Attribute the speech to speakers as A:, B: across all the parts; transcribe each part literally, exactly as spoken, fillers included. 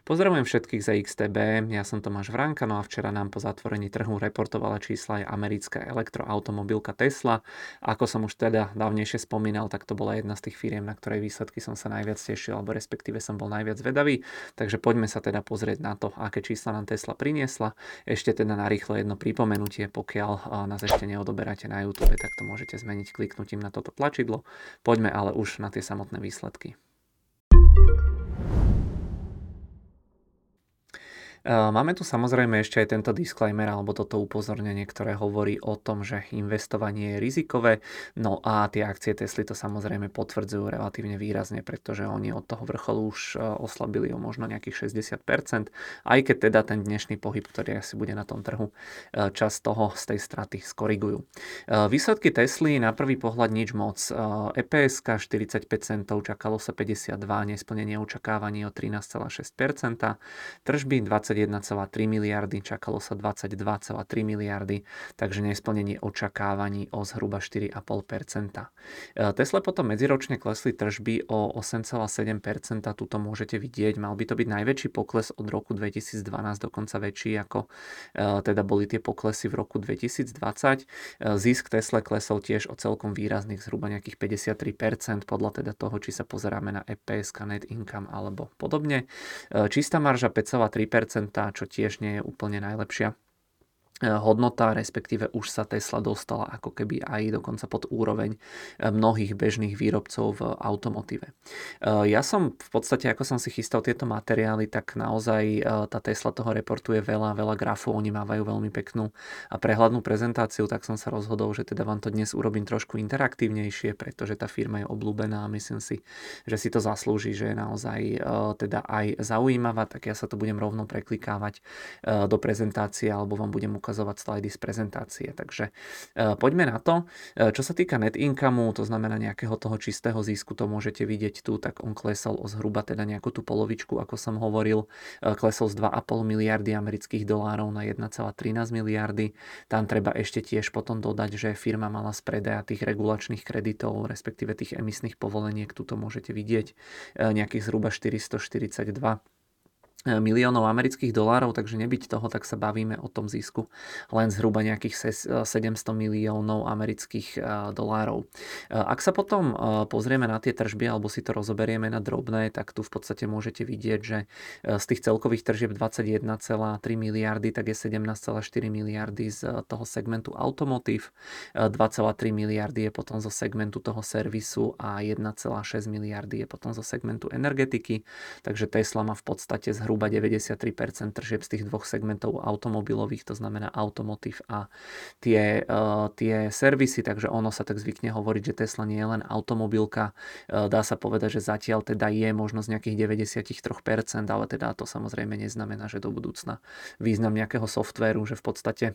A: Pozdravujem všetkých za iks té bé, ja som Tomáš Vránka, no a včera nám po zatvorení trhu reportovala čísla aj americká elektroautomobilka Tesla. Ako som už teda dávnejšie spomínal, tak to bola jedna z tých firiem, na ktorej výsledky som sa najviac tešil, alebo respektíve som bol najviac vedavý. Takže poďme sa teda pozrieť na to, aké čísla nám Tesla priniesla. Ešte teda narýchlo jedno pripomenutie, pokiaľ nás ešte neodoberáte na YouTube, tak to môžete zmeniť kliknutím na toto tlačidlo. Poďme ale už na tie samotné výsledky. Máme tu samozrejme ešte aj tento disclaimer alebo toto upozornenie, ktoré hovorí o tom, že investovanie je rizikové. No a tie akcie Tesly to samozrejme potvrdzujú relatívne výrazne, pretože oni od toho vrcholu už oslabili o možno nejakých šesťdesiat percent, aj keď teda ten dnešný pohyb, ktorý asi bude na tom trhu, časť toho z tej straty skorigujú. Výsledky Tesly na prvý pohľad nič moc. é pé es ká štyridsaťpäť centov, čakalo sa päťdesiatdva, nesplnenie očakávaní o trinásť celá šesť percent, tržby dvadsaťjeden celá tri miliardy, čakalo sa dvadsaťdva celá tri miliardy, takže nesplnenie očakávaní o zhruba štyri celá päť percent. Tesla potom medziročne klesli tržby o osem celá sedem percent, tuto môžete vidieť, mal by to byť najväčší pokles od roku dvetisícdvanásť, dokonca väčší ako teda boli tie poklesy v roku dvetisícdvadsať. Zisk Tesla klesol tiež o celkom výrazných zhruba nejakých päťdesiattri percent, podľa teda toho, či sa pozeráme na é pé es, net income alebo podobne. Čistá marža päť celá tri percent, čo tiež nie je úplne najlepšia hodnota, respektíve už sa Tesla dostala ako keby aj dokonca pod úroveň mnohých bežných výrobcov v automotíve. Ja som v podstate, ako som si chystal tieto materiály, tak naozaj tá Tesla toho reportuje veľa, veľa grafov, oni mávajú veľmi peknú a prehľadnú prezentáciu, tak som sa rozhodol, že teda vám to dnes urobím trošku interaktívnejšie, pretože tá firma je obľúbená a myslím si, že si to zaslúži, že je naozaj teda aj zaujímavá, tak ja sa to budem rovno preklikávať do prezentácie alebo vám budem ukazovať slajdy z prezentácie. Takže e, poďme na to. E, čo sa týka net income, to znamená nejakého toho čistého zisku, to môžete vidieť tu, tak on klesol o zhruba teda nejakú tú polovičku, ako som hovoril. E, klesol z dva celé päť miliardy amerických dolárov na jeden celá trinásť miliardy. Tam treba ešte tiež potom dodať, že firma mala z predaja tých regulačných kreditov, respektíve tých emisných povoleniek, tu to môžete vidieť, e, nejakých zhruba štyristoštyridsaťdva miliónov amerických dolárov, takže nebyť toho, tak sa bavíme o tom zisku len zhruba nejakých sedemsto miliónov amerických dolárov. Ak sa potom pozrieme na tie tržby alebo si to rozoberieme na drobné, tak tu v podstate môžete vidieť, že z tých celkových tržieb dvadsaťjeden celá tri miliardy, tak je sedemnásť celá štyri miliardy z toho segmentu automotív, dva celá tri miliardy je potom zo segmentu toho servisu a jeden celá šesť miliardy je potom zo segmentu energetiky, takže Tesla má v podstate zhruba zhruba deväťdesiattri percent tržieb z tých dvoch segmentov automobilových, to znamená automotív a tie, uh, tie servisy, takže ono sa tak zvykne hovoriť, že Tesla nie je len automobilka, uh, dá sa povedať, že zatiaľ teda je možnosť nejakých deväťdesiattri percent, ale teda to samozrejme neznamená, že do budúcna význam nejakého softvéru, že v podstate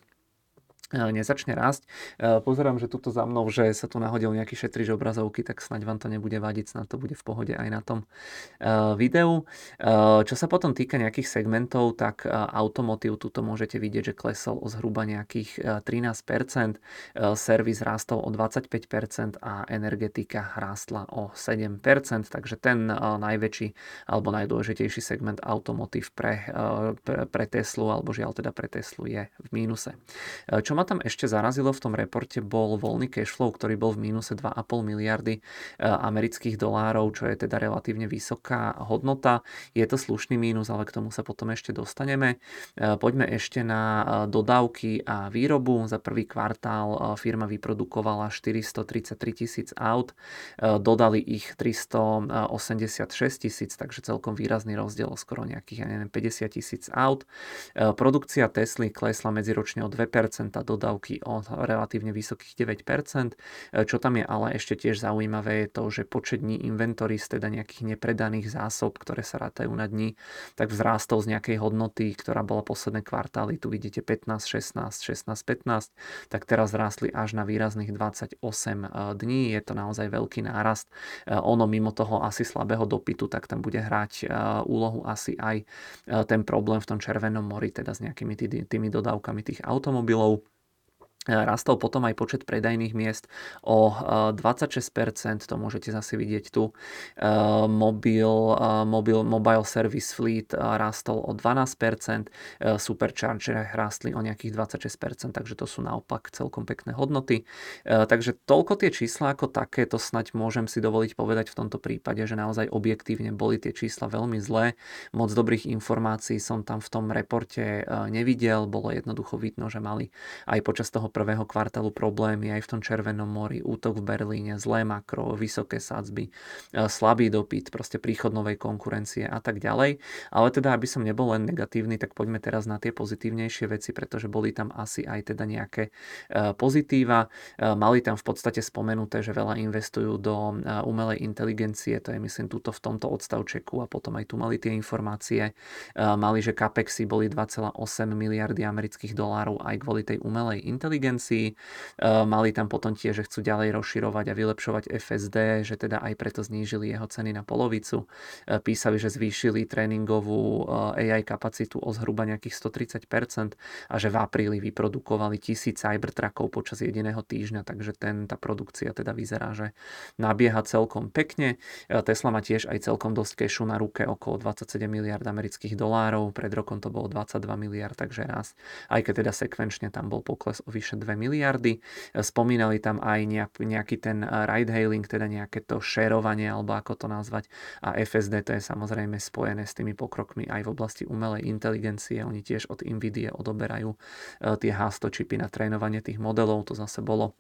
A: nezačne rásť. Pozerám, že tuto za mnou, že sa tu nahodil nejaký šetrič obrazovky, tak snáď vám to nebude vadiť, snáď to bude v pohode aj na tom videu. Čo sa potom týka nejakých segmentov, tak automotív, tuto môžete vidieť, že klesol o zhruba nejakých trinásť percent, servis rástol o dvadsaťpäť percent a energetika rástla o sedem percent, takže ten najväčší alebo najdôležitejší segment automotív pre, pre, pre Teslu, alebo žiaľ teda pre Teslu je v mínuse. Čo ma tam ešte zarazilo v tom reporte, bol voľný cashflow, ktorý bol v mínuse dva celé päť miliardy amerických dolárov, čo je teda relatívne vysoká hodnota. Je to slušný mínus, ale k tomu sa potom ešte dostaneme. Poďme ešte na dodávky a výrobu. Za prvý kvartál firma vyprodukovala štyristotridsaťtri tisíc aut, dodali ich tristoosemdesiatšesť tisíc, takže celkom výrazný rozdiel, skoro nejakých, ja neviem, päťdesiat tisíc aut. Produkcia Tesly klesla medziročne o dve percentá, dodávky o relatívne vysokých deväť percent. Čo tam je ale ešte tiež zaujímavé je to, že počet dní inventories, teda nejakých nepredaných zásob, ktoré sa rátajú na dní, tak vzrástol z nejakej hodnoty, ktorá bola posledné kvartály, tu vidíte pätnásť, šestnásť, šestnásť, pätnásť, tak teraz zrástli až na výrazných dvadsaťosem dní. Je to naozaj veľký nárast. Ono mimo toho asi slabého dopytu, tak tam bude hrať úlohu asi aj ten problém v tom Červenom mori, teda s nejakými tými dodávkami tých automobilov. Rastol potom aj počet predajných miest o dvadsaťšesť percent, to môžete zase vidieť tu. Mobil, mobil, mobile service fleet rastol o dvanásť percent, Supercharger rastli o nejakých dvadsaťšesť percent, takže to sú naopak celkom pekné hodnoty. Takže toľko tie čísla ako také, to snaď môžem si dovoliť povedať v tomto prípade, že naozaj objektívne boli tie čísla veľmi zlé. Moc dobrých informácií som tam v tom reporte nevidel, bolo jednoducho vidno, že mali aj počas toho prvého kvartálu problémy aj v tom Červenom mori, útok v Berlíne, zlé makro, vysoké sadzby, slabý dopyt, proste príchod novej konkurencie a tak ďalej. Ale teda, aby som nebol len negatívny, tak poďme teraz na tie pozitívnejšie veci, pretože boli tam asi aj teda nejaké pozitíva. Mali tam v podstate spomenuté, že veľa investujú do umelej inteligencie, to je myslím túto v tomto odstavčeku a potom aj tu mali tie informácie. Mali, že capexy boli dva celé osem miliardy amerických dolárov aj kvôli tej umelej inteligencii. Mali tam potom tiež, že chcú ďalej rozširovať a vylepšovať ef es dé, že teda aj preto znížili jeho ceny na polovicu. Písali, že zvýšili tréningovú á í kapacitu o zhruba nejakých stotridsať percent a že v apríli vyprodukovali tisíc Cybertruckov počas jediného týždňa, takže ten, tá produkcia teda vyzerá, že nabieha celkom pekne. Tesla má tiež aj celkom dosť kešu na ruke, okolo dvadsaťsedem miliárd amerických dolárov, pred rokom to bolo dvadsaťdva miliárd, takže rast. Aj keď teda sekvenčne tam bol pokles o vyše dve miliardy. Spomínali tam aj nejak, nejaký ten ride-hailing, teda nejaké to šerovanie, alebo ako to nazvať. A ef es dé to je samozrejme spojené s tými pokrokmi aj v oblasti umelej inteligencie. Oni tiež od NVIDIA odoberajú tie há sto čipy na trénovanie tých modelov. To zase bolo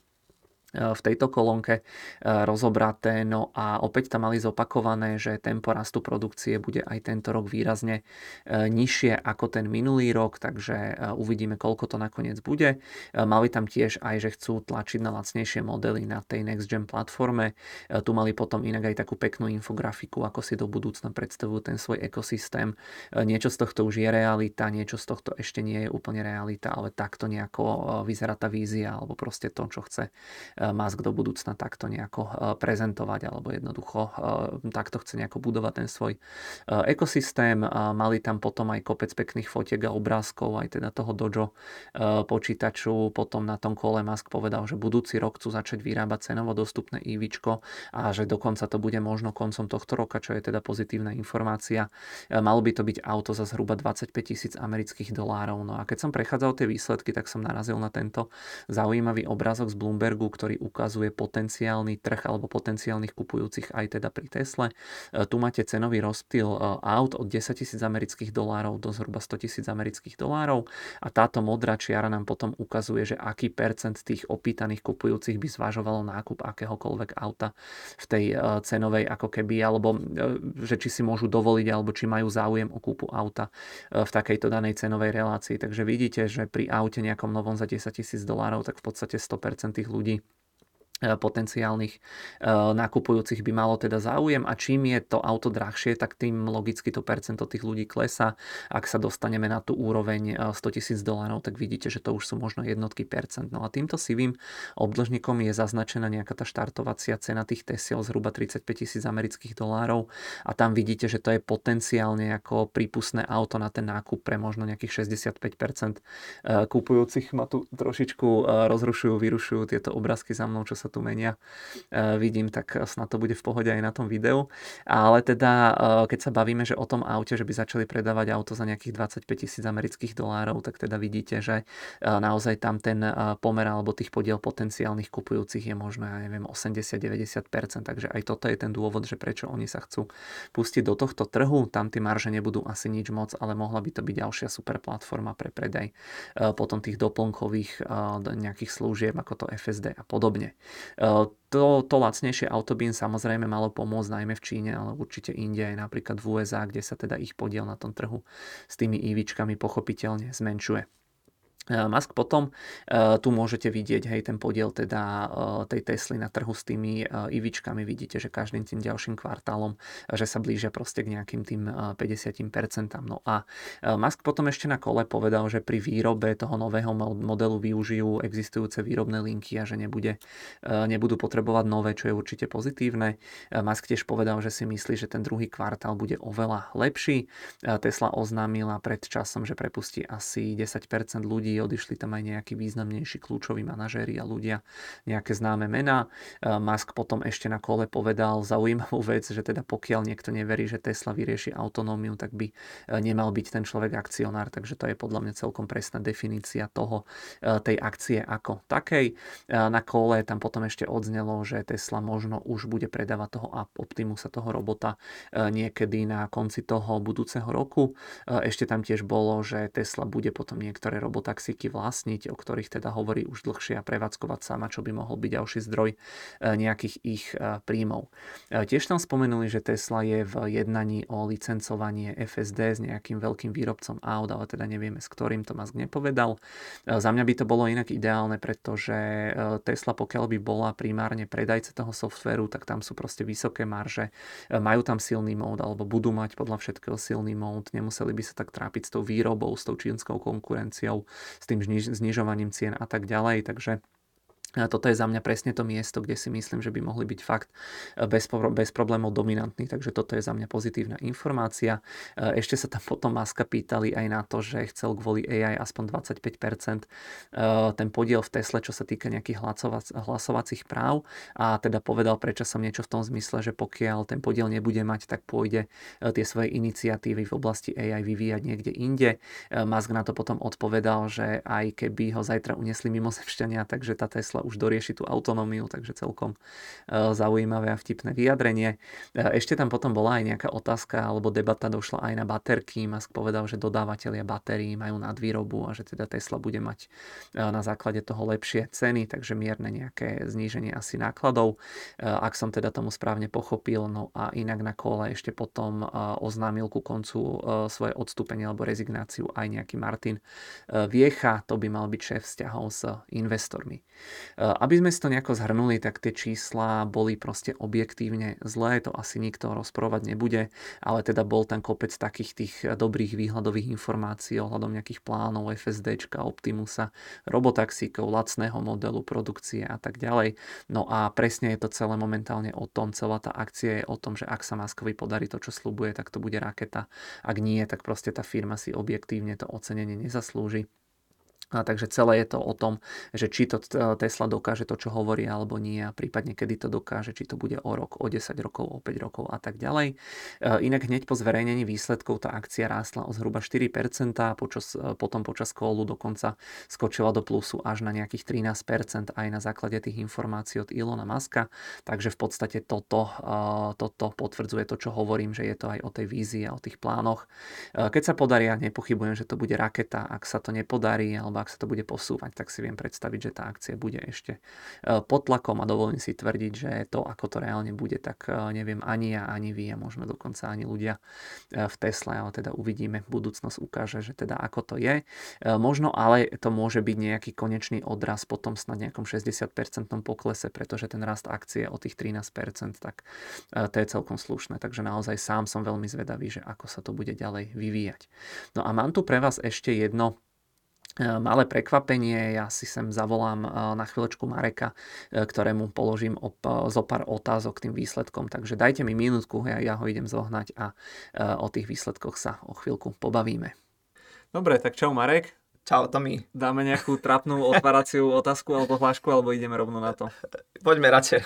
A: v tejto kolónke rozobraté. No a opäť tam mali zopakované, že tempo rastu produkcie bude aj tento rok výrazne nižšie ako ten minulý rok, takže uvidíme, koľko to nakoniec bude. Mali tam tiež aj, že chcú tlačiť na lacnejšie modely na tej Next Gen platforme. Tu mali potom inak aj takú peknú infografiku, ako si do budúcna predstavujú ten svoj ekosystém. Niečo z tohto už je realita, niečo z tohto ešte nie je úplne realita, ale takto nejako vyzerá tá vízia, alebo proste to, čo chce Musk do budúcna takto nejako prezentovať, alebo jednoducho takto chce nejako budovať ten svoj ekosystém. Mali tam potom aj kopec pekných fotiek a obrázkov, aj teda toho Dojo počítaču. Potom na tom kole Musk povedal, že budúci rok chcú začať vyrábať cenovo dostupné ívičko a že dokonca to bude možno koncom tohto roka, čo je teda pozitívna informácia. Malo by to byť auto za zhruba dvadsaťpäť tisíc amerických dolárov. No a keď som prechádzal tie výsledky, tak som narazil na tento zaujímavý obrázok z Bloombergu, ktorý ukazuje potenciálny trh alebo potenciálnych kupujúcich aj teda pri Tesle. Tu máte cenový rozptyl aut od desaťtisíc amerických dolárov do zhruba sto tisíc amerických dolárov a táto modrá čiara nám potom ukazuje, že aký percent tých opýtaných kupujúcich by zvažovalo nákup akéhokoľvek auta v tej cenovej ako keby, alebo že či si môžu dovoliť, alebo či majú záujem o kúpu auta v takejto danej cenovej relácii. Takže vidíte, že pri aute nejakom novom za desaťtisíc dolárov, tak v podstate sto percent tých ľudí potenciálnych nakupujúcich by malo teda záujem a čím je to auto drahšie, tak tým logicky to percento tých ľudí klesá. Ak sa dostaneme na tú úroveň sto tisíc dolárov, tak vidíte, že to už sú možno jednotky percent. No a týmto sivým obdĺžnikom je zaznačená nejaká tá štartovacia cena tých Tesiel zhruba tridsaťpäť tisíc amerických dolárov a tam vidíte, že to je potenciálne ako prípustné auto na ten nákup pre možno nejakých šesťdesiatpäť percent kupujúcich. Ma tu trošičku rozrušujú, vyrušujú tieto obrázky za mnou, čo sa tu menia, vidím, tak snad to bude v pohode aj na tom videu. Ale teda, keď sa bavíme, že o tom aute, že by začali predávať auto za nejakých dvadsaťpäť tisíc amerických dolárov, tak teda vidíte, že naozaj tam ten pomer alebo tých podiel potenciálnych kupujúcich je možno, ja neviem, osemdesiat až deväťdesiat percent, takže aj toto je ten dôvod, že prečo oni sa chcú pustiť do tohto trhu. Tam tie marže nebudú asi nič moc, ale mohla by to byť ďalšia super platforma pre predaj potom tých doplnkových nejakých služieb, ako to ef es dé a podobne. To, to lacnejšie auto by im samozrejme malo pomôcť najmä v Číne, ale určite inde aj napríklad v ú es á, kde sa teda ich podiel na tom trhu s tými ívičkami pochopiteľne zmenšuje. Musk potom, tu môžete vidieť, hej, ten podiel teda tej Tesly na trhu s tými ívičkami, vidíte, že každým tým ďalším kvartálom, že sa blížia proste k nejakým tým päťdesiat percent. No a Musk potom ešte na kole povedal, že pri výrobe toho nového modelu využijú existujúce výrobné linky a že nebude, nebudú potrebovať nové, čo je určite pozitívne. Musk tiež povedal, že si myslí, že ten druhý kvartál bude oveľa lepší. Tesla oznámila pred časom, že prepustí asi desať percent ľudí ľudí, odišli tam aj nejakí významnejší kľúčoví manažéri a ľudia, nejaké známe mená. Musk potom ešte na kole povedal zaujímavú vec, že teda pokiaľ niekto neverí, že Tesla vyrieši autonómiu, tak by nemal byť ten človek akcionár, takže to je podľa mňa celkom presná definícia toho, tej akcie ako takej. Na kole tam potom ešte odznelo, že Tesla možno už bude predávať toho Optimusa, toho robota niekedy na konci toho budúceho roku. Ešte tam tiež bolo, že Tesla bude potom niektoré robotaxíky vlastniť, o ktorých teda hovorí už dlhšie a prevádzkovať sama, čo by mohol byť ďalší zdroj nejakých ich príjmov. Tiež tam spomenuli, že Tesla je v jednaní o licencovanie ef es dé s nejakým veľkým výrobcom aut, ale teda nevieme, s ktorým, to Musk nepovedal. Za mňa by to bolo inak ideálne, pretože Tesla, pokiaľ by bola primárne predajca toho softvéru, tak tam sú proste vysoké marže, majú tam silný mód, alebo budú mať podľa všetkého silný mód, nemuseli by sa tak trápiť s tou výrobou, s tou čínskou konkurenciou, s tým zniž- znižovaním cien a tak ďalej, takže toto je za mňa presne to miesto, kde si myslím, že by mohli byť fakt bez, bez problémov dominantní, takže toto je za mňa pozitívna informácia. Ešte sa tam potom Muska pýtali aj na to, že chcel kvôli á í aspoň dvadsaťpäť percent ten podiel v Tesle, čo sa týka nejakých hlasovac- hlasovacích práv, a teda povedal prečo som niečo v tom zmysle, že pokiaľ ten podiel nebude mať, tak pôjde tie svoje iniciatívy v oblasti á í vyvíjať niekde inde. Musk na to potom odpovedal, že aj keby ho zajtra uniesli mimozemšťania, takže tá Tesla už dorieši tú autonómiu, takže celkom zaujímavé a vtipné vyjadrenie. Ešte tam potom bola aj nejaká otázka alebo debata došla aj na baterky. Musk povedal, že dodávateľia batérií majú nadvýrobu a že teda Tesla bude mať na základe toho lepšie ceny, takže mierne nejaké zníženie asi nákladov, ak som teda tomu správne pochopil. No a inak na kole ešte potom oznámil ku koncu svoje odstúpenie alebo rezignáciu aj nejaký Martin Viecha, to by mal byť šéf vzťahov s investormi. Aby sme si to nejako zhrnuli, tak tie čísla boli proste objektívne zlé, to asi nikto rozprávať nebude, ale teda bol tam kopec takých tých dobrých výhľadových informácií ohľadom nejakých plánov ef es déčka, Optimusa, robotaxíkov, lacného modelu, produkcie a tak ďalej. No a presne je to celé momentálne o tom, celá tá akcia je o tom, že ak sa Muskovi podarí to, čo sľubuje, tak to bude raketa. Ak nie, tak proste tá firma si objektívne to ocenenie nezaslúži. A takže celé je to o tom, že či to Tesla dokáže to, čo hovorí, alebo nie, a prípadne kedy to dokáže, či to bude o rok, o desať rokov, o päť rokov a tak ďalej. Inak hneď po zverejnení výsledkov tá akcia rástla o zhruba štyri percentá, počas, potom počas kólu dokonca skočila do plusu až na nejakých trinásť percent aj na základe tých informácií od Elona Muska, takže v podstate toto, toto potvrdzuje to, čo hovorím, že je to aj o tej vízii a o tých plánoch. Keď sa podarí, ja nepochybujem, že to bude raketa. Ak sa to nepodarí, alebo ak sa to bude posúvať, tak si viem predstaviť, že tá akcia bude ešte pod tlakom, a dovolím si tvrdiť, že to, ako to reálne bude, tak neviem ani ja, ani vy, a možno dokonca ani ľudia v Tesle, ale teda uvidíme, budúcnosť ukáže, že teda ako to je. Možno ale to môže byť nejaký konečný odraz potom snad nejakom šesťdesiat percent poklese, pretože ten rast akcie o tých trinásť percent, tak to je celkom slušné, takže naozaj sám som veľmi zvedavý, že ako sa to bude ďalej vyvíjať. No a mám tu pre vás ešte jedno malé prekvapenie, ja si sem zavolám na chvíľočku Mareka, ktorému položím op- zo pár otázok tým výsledkom, takže dajte mi minútku, ja, ja ho idem zohnať a o tých výsledkoch sa o chvíľku pobavíme. Dobre, tak čau Marek.
B: Čau Tomi.
A: Dáme nejakú trapnú otváraciu otázku alebo hlášku, alebo ideme rovno na to?
B: Poďme radšej.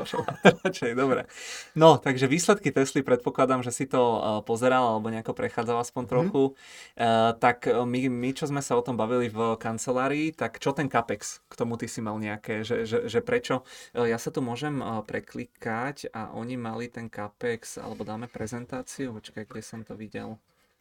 A: Radšej, dobre. No, takže výsledky Tesly, predpokladám, že si to pozeral alebo nejako prechádzal aspoň trochu. Mm. Uh, tak my, my, čo sme sa o tom bavili v kancelárii, tak čo ten Capex? K tomu ty si mal nejaké, že, že, že prečo? Ja sa tu môžem preklikať a oni mali ten Capex, alebo dáme prezentáciu, počkaj, kde som to videl.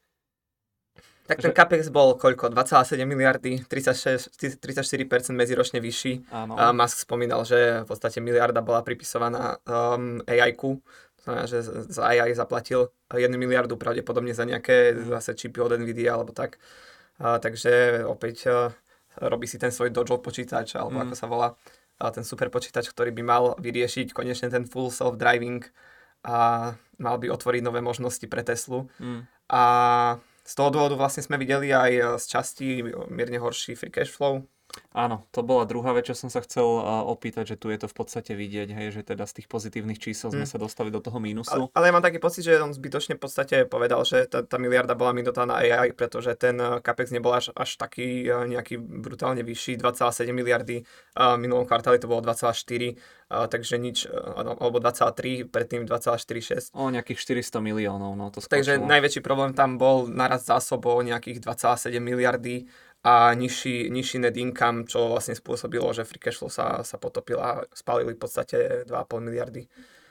B: Tak ten Capex bol koľko? dva celé sedem miliardy, tridsaťšesť, tridsaťštyri percent medziročne vyšší. Uh, Musk spomínal, že v podstate miliarda bola pripisovaná um, á í-ku. To znamená, že za á í zaplatil jednu miliardu pravdepodobne za nejaké zase čipy od Nvidia alebo tak. Uh, takže opäť uh, robí si ten svoj Dojo počítač, alebo mm. ako sa volá, uh, ten super počítač, ktorý by mal vyriešiť konečne ten full self-driving a mal by otvoriť nové možnosti pre Teslu. Mm. A z toho dôvodu vlastne sme videli aj z časti mierne horší free cash flow,
A: Áno, to bola druhá vec, čo som sa chcel uh, opýtať, že tu je to v podstate vidieť, hej, že teda z tých pozitívnych čísel sme
B: Hm.
A: sa dostali do toho
B: Ale,
A: mínusu.
B: ale ja mám taký pocit, že on zbytočne v podstate povedal, že tá, tá miliarda bola minutá na á í, pretože ten eh, capex nebol až, až taký eh, nejaký brutálne vyšší, dva celé sedem miliardy, a v minulom kvartáli to bolo dva celé štyri, a takže nič, eh, alebo dva celé tri, predtým dva celé štyri šesť.
A: O nejakých štyristo miliónov, no to
B: Takže
A: skočilo.
B: najväčší problém tam bol narast zásob o nejakých dva celé sedem miliardy a nižší, nižší net income, čo vlastne spôsobilo, že free cash flow sa, sa potopil a spálili v podstate dva celé päť miliardy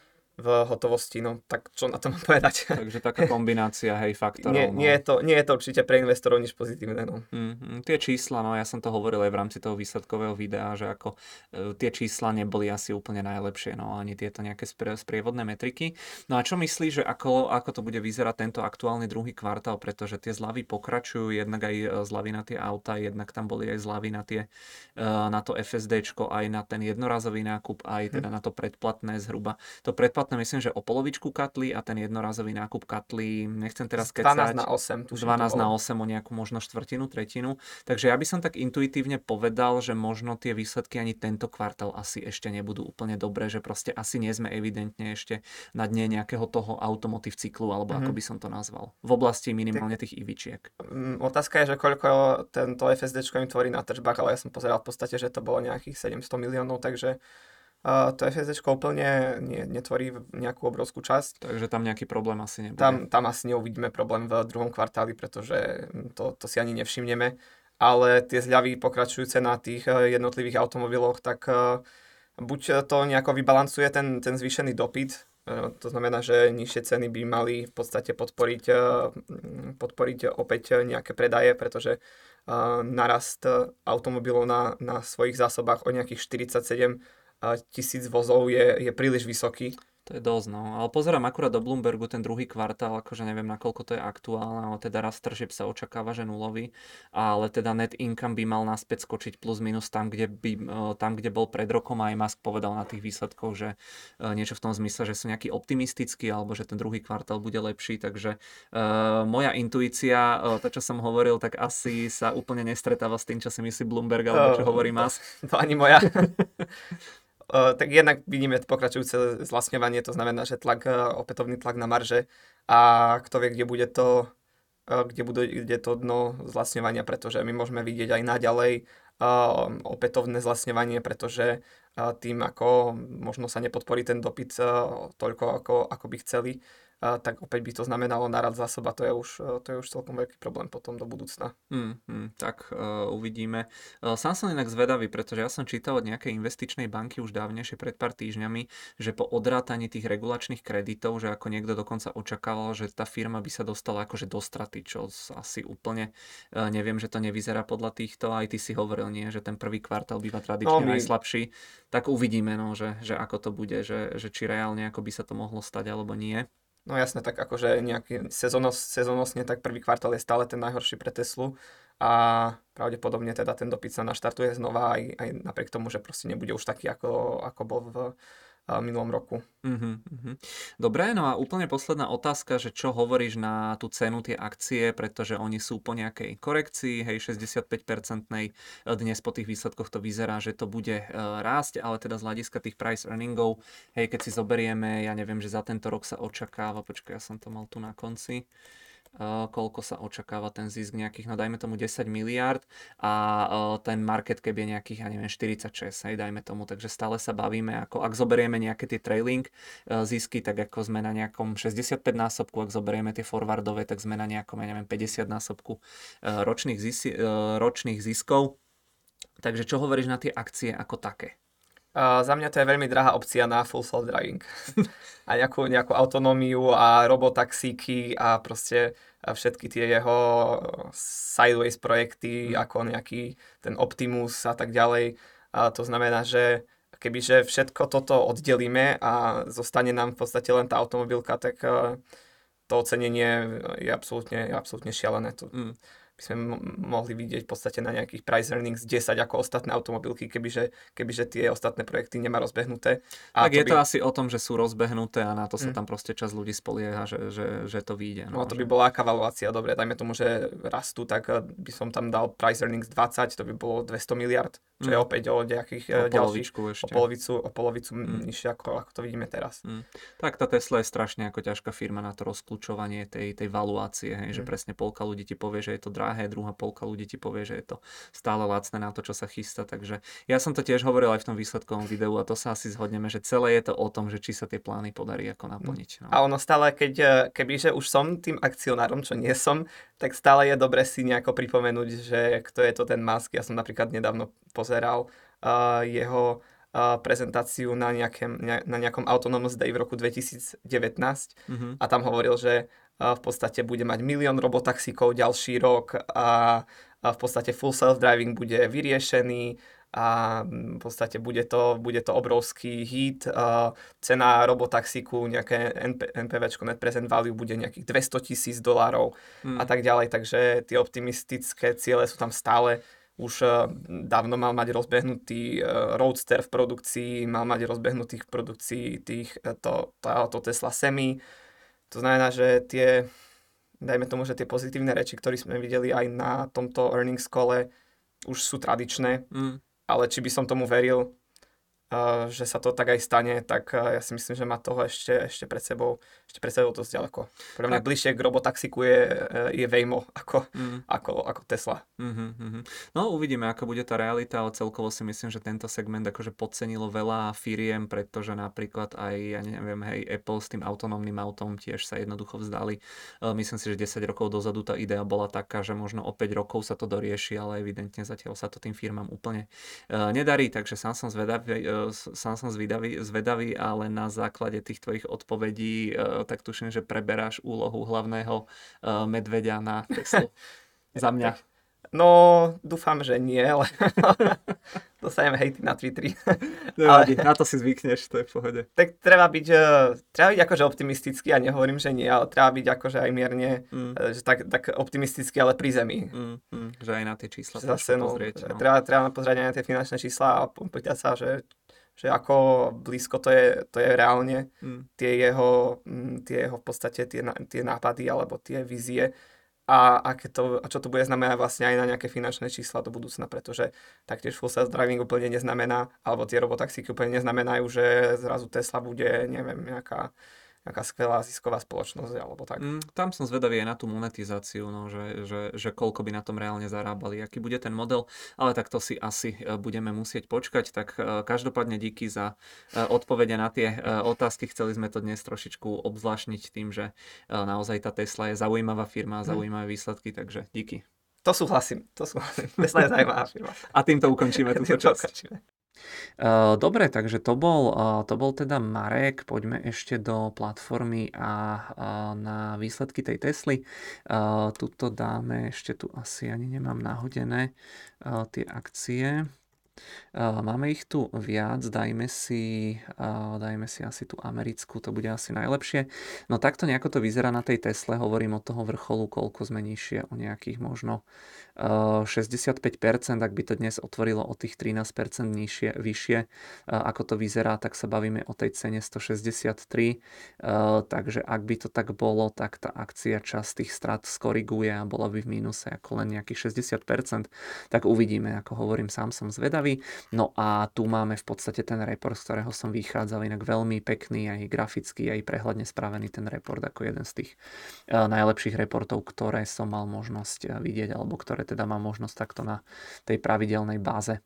B: v hotovosti, no tak čo na to mám povedať?
A: Takže taká kombinácia, hej, faktorov.
B: nie,
A: no.
B: nie, je to, nie je to určite pre investorov nič pozitívne. No.
A: Mm, tie čísla, no ja som to hovoril aj v rámci toho výsledkového videa, že ako e, tie čísla neboli asi úplne najlepšie, no ani tieto nejaké sprie, sprievodné metriky. No a čo myslíš, že ako, ako to bude vyzerať tento aktuálny druhý kvartál, pretože tie zľavy pokračujú, jednak aj e, zľavy na tie auta, jednak tam boli aj zľavy na, tie, e, na to ef es déčko, aj na ten jednorazový nákup, aj teda na to predplatné zhruba. To predplatné myslím, že o polovičku katli a ten jednorazový nákup katli, nechcem teraz kecať.
B: dvanásť na osem.
A: dvanásť na osem o nejakú možno štvrtinu, tretinu. Takže ja by som tak intuitívne povedal, že možno tie výsledky ani tento kvartál asi ešte nebudú úplne dobré, že proste asi nie sme evidentne ešte na dne nejakého toho automotív cyklu, alebo mm-hmm. ako by som to nazval. V oblasti minimálne tých ivičiek.
B: Otázka je, že koľko tento ef es déčko im tvorí na tržbách, ale ja som pozeral v podstate, že to bolo nejakých sedemsto miliónov, takže Uh, to ef es déčko úplne nie, netvorí nejakú obrovskú časť.
A: Takže tam nejaký problém asi nebude.
B: Tam, tam asi neuvidíme problém v druhom kvartáli, pretože to, to si ani nevšimneme. Ale tie zľavy pokračujúce na tých jednotlivých automobiloch, tak uh, buď to nejako vybalancuje ten, ten zvýšený dopyt, uh, to znamená, že nižšie ceny by mali v podstate podporiť, uh, podporiť opäť nejaké predaje, pretože uh, narast automobilov na, na svojich zásobách o nejakých štyridsaťsedem tisíc vozov je, je príliš vysoký.
A: To je dosť, no. Ale pozerám akurát do Bloombergu ten druhý kvartál, akože neviem, nakoľko to je aktuálne, ale teda rast tržieb sa očakáva, že nulový, ale teda net income by mal naspäť skočiť plus minus tam, kde, by, tam, kde bol pred rokom, a aj Musk povedal na tých výsledkoch, že niečo v tom zmysle, že sú nejaký optimistickí, alebo že ten druhý kvartál bude lepší, takže uh, moja intuícia, uh, to, čo som hovoril, tak asi sa úplne nestretáva s tým, čo si myslí Bloomberg, alebo čo hovorí Musk.
B: To, to ani moja. Uh, tak jednak vidíme pokračujúce zlacňovanie, to znamená, že tlak, uh, opätovný tlak na marže a kto vie, kde bude to, uh, kde bude kde to dno zlacňovania, pretože my môžeme vidieť aj naďalej uh, opätovné zlacňovanie, pretože uh, tým, ako možno sa nepodporí ten dopyt uh, toľko, ako, ako by chceli, Uh, tak opäť by to znamenalo narad zásob a to je už, uh, to je už celkom veľký problém potom do budúcna.
A: Hmm, hmm, tak uh, uvidíme. Uh, sám som inak zvedavý, pretože ja som čítal od nejakej investičnej banky už dávnejšie pred pár týždňami, že po odrátaní tých regulačných kreditov, že ako niekto dokonca očakával, že tá firma by sa dostala akože do straty, čo asi úplne uh, neviem, že to nevyzerá podľa týchto, aj ty si hovoril, nie, že ten prvý kvartál býva tradične no, my... najslabší, tak uvidíme, no, že, že ako to bude, že, že či reálne ako by sa to mohlo stať alebo nie.
B: No jasne, tak akože nejaký sezonos, sezonosne, tak prvý kvartál je stále ten najhorší pre Teslu a pravdepodobne teda ten dopyt sa naštartuje znova aj, aj napriek tomu, že proste nebude už taký, ako, ako bol v minulom roku.
A: Uh-huh, uh-huh. Dobre, no a úplne posledná otázka, že čo hovoríš na tú cenu tie akcie, pretože oni sú po nejakej korekcii, hej, šesťdesiatpäť percentnej, dnes po tých výsledkoch to vyzerá, že to bude uh, rásť, ale teda z hľadiska tých price earningov, hej, keď si zoberieme, ja neviem, že za tento rok sa očakáva, počkaj, ja som to mal tu na konci, Uh, koľko sa očakáva ten zisk nejakých, no dajme tomu desať miliárd a uh, ten market cap je nejakých, ja neviem, štyridsaťšesť, hej, dajme tomu, takže stále sa bavíme, ako ak zoberieme nejaké tie trailing uh, zisky, tak ako sme na nejakom šesťdesiatpäť násobku, ak zoberieme tie forwardové, tak sme na nejakom, ja neviem, päťdesiat násobku uh, ročných, zis- uh, ročných ziskov. Takže čo hovoríš na tie akcie ako také?
B: Uh, za mňa to je veľmi drahá opcia na full self-driving. A nejakú, nejakú autonómiu a robotaxíky a proste a všetky tie jeho sideways projekty, mm. ako nejaký ten Optimus a tak ďalej. A to znamená, že kebyže všetko toto oddelíme a zostane nám v podstate len tá automobilka, tak uh, to ocenenie je absolútne, je absolútne šialené. To,
A: mm.
B: by sme mo- mohli vidieť v podstate na nejakých price earnings desať ako ostatné automobilky, kebyže, kebyže tie ostatné projekty nemá rozbehnuté.
A: A tak to je by... to asi o tom, že sú rozbehnuté a na to sa mm. tam proste čas ľudí spolieha, že, že, že to vyjde.
B: No, no to že... by bola aká valuácia, dobre, dajme tomu, že rastú, tak by som tam dal price earnings dvadsať, to by bolo dvesto miliard, čo mm. je opäť o nejakých o ďalších, ešte. o polovicu, o polovicu mm. nižšie, ako, ako to vidíme teraz.
A: Mm. Tak tá Tesla je strašne ako ťažká firma na to rozkľúčovanie tej, tej valuácie, hej, mm. že presne polka ľudí ti povie, že je to drahé, druhá polka ľudí ti povie, že je to stále lacné na to, čo sa chystá, takže ja som to tiež hovoril aj v tom výsledkovom videu a to sa asi zhodneme, že celé je to o tom, že či sa tie plány podarí ako naplniť. No.
B: A ono stále, keď, kebyže už som tým akcionárom, čo nie som, tak stále je dobre si nejako pripomenúť, že kto je to ten Musk. Ja som napríklad nedávno pozeral uh, jeho uh, prezentáciu na, nejakém, ne, na nejakom Autonomous Day v roku dvetisícdevätnásť mm-hmm. a tam hovoril, že uh, v podstate bude mať milión robotaxíkov ďalší rok a, a v podstate full self-driving bude vyriešený a v podstate bude to, bude to obrovský hit. Uh, cena robotaxíku, nejaké NPVčko, Net Present Value, bude nejakých dvestotisíc dolárov hmm. a tak ďalej, takže tie optimistické ciele sú tam stále. Už uh, dávno mal mať rozbehnutý uh, Roadster v produkcii, mal mať rozbehnutých v produkcii tých, to, to, to Tesla Semi. To znamená, že tie, dajme tomu, že tie pozitívne reči, ktoré sme videli aj na tomto earnings call, už sú tradičné. Hmm. Ale či by som tomu veril, uh, že sa to tak aj stane, tak uh, ja si myslím, že má toho ešte, ešte pred sebou ešte pred sebou dosť ďaleko. Pre mňa tak. Bližšie k robotaxiku je, je Waymo ako, mm. ako, ako Tesla.
A: Mm-hmm, mm-hmm. No uvidíme, ako bude tá realita, ale celkovo si myslím, že tento segment akože podcenilo veľa firiem, pretože napríklad aj, ja neviem, hej, Apple s tým autonómnym autom tiež sa jednoducho vzdali. Uh, myslím si, že desať rokov dozadu tá idea bola taká, že možno o päť rokov sa to dorieši, ale evidentne zatiaľ sa to tým firmám úplne uh, nedarí, takže sám som zvedavý, uh, sám som zvedavý, zvedavý, ale na základe tých tvojich odpovedí uh, tak tuším, že preberáš úlohu hlavného uh, medveďa na Teslu. Za mňa.
B: No, dúfam, že nie, ale dostanem hejty na Twitteri.
A: Ale... Na to si zvykneš, to je v pohode.
B: Tak treba byť, uh, treba byť akože optimistický, a nehovorím, že nie, ale treba byť akože aj mierne, mm. uh, že tak, tak optimistický, ale pri zemi.
A: Mm, mm, že aj na tie čísla
B: Zase, no, pozrieť. No. Treba, treba pozrieť aj na tie finančné čísla a pýtať sa, že že ako blízko to je, to je reálne, mm. tie, jeho, tie jeho v podstate tie, tie nápady alebo tie vízie a, aké to, a čo to bude znamenať vlastne aj na nejaké finančné čísla do budúcna, pretože taktiež full self-driving úplne neznamená, alebo tie robotaxíky úplne neznamenajú, že zrazu Tesla bude, neviem, nejaká nejaká skvelá zisková spoločnosť, alebo tak.
A: Mm, tam som zvedavý aj na tú monetizáciu, no, že, že, že koľko by na tom reálne zarábali, aký bude ten model, ale tak to si asi budeme musieť počkať, tak každopádne díky za odpovede na tie otázky. Chceli sme to dnes trošičku obzvláštniť tým, že naozaj tá Tesla je zaujímavá firma a zaujímavé výsledky, takže díky.
B: To súhlasím, to súhlasím. Tesla je zaujímavá firma.
A: A týmto ukončíme túto časť. Dobre, takže to bol, to bol teda Marek. Poďme ešte do platformy a na výsledky tej Tesly. Tuto dáme, ešte tu asi ani nemám nahodené tie akcie. Máme ich tu viac, dajme si, dajme si asi tú americkú, to bude asi najlepšie. No takto nejako to vyzerá na tej Tesle, hovorím od toho vrcholu, koľko sme nižšie, o nejakých možno šesťdesiatpäť percent, ak by to dnes otvorilo o tých trinásť percent nižšie, vyššie, ako to vyzerá, tak sa bavíme o tej cene stošesťdesiattri, takže ak by to tak bolo, tak tá akcia časť tých strát skoriguje a bola by v mínuse ako len nejakých šesťdesiat percent, tak uvidíme, ako hovorím, sám som zvedavý. No a tu máme v podstate ten report, z ktorého som vychádzal, inak veľmi pekný, aj graficky, aj prehľadne spravený ten report, ako jeden z tých najlepších reportov, ktoré som mal možnosť vidieť, alebo ktoré teda mám možnosť takto na tej pravidelnej báze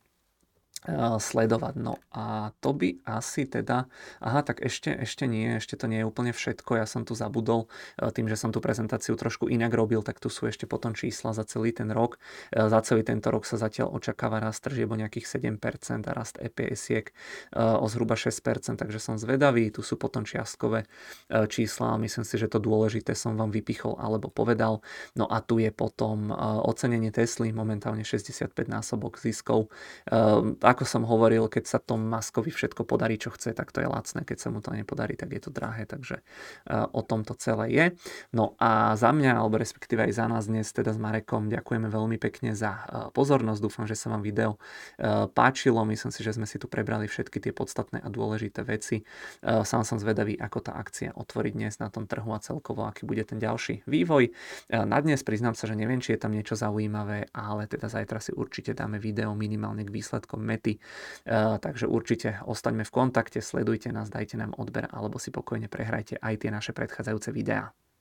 A: sledovať. No a to by asi teda, aha, tak ešte, ešte nie, ešte to nie je úplne všetko, ja som tu zabudol, tým, že som tú prezentáciu trošku inak robil, tak tu sú ešte potom čísla za celý ten rok. Za celý tento rok sa zatiaľ očakáva rast tržieb o nejakých sedem percent a rast é pé esiek o zhruba šesť percent, takže som zvedavý, tu sú potom čiastkové čísla, myslím si, že to dôležité som vám vypichol alebo povedal. No a tu je potom ocenenie Tesly, momentálne šesťdesiatpäť násobok ziskov. ako som hovoril, keď sa Tom Muskovi všetko podarí, čo chce, tak to je lacné, keď sa mu to nepodarí, tak je to drahé, takže o tom to celé je. No a za mňa, alebo respektíve aj za nás dnes teda s Marekom ďakujeme veľmi pekne za pozornosť, dúfam, že sa vám video páčilo, myslím si, že sme si tu prebrali všetky tie podstatné a dôležité veci. Sám som zvedavý, ako tá akcia otvorí dnes na tom trhu a celkovo, aký bude ten ďalší vývoj. Na dnes priznám sa, že neviem, či je tam niečo zaujímavé, ale teda zajtra si určite dáme video minimálne k výsledkom Mety. Takže určite ostaňme v kontakte, sledujte nás, dajte nám odber alebo si pokojne prehrajte aj tie naše predchádzajúce videá.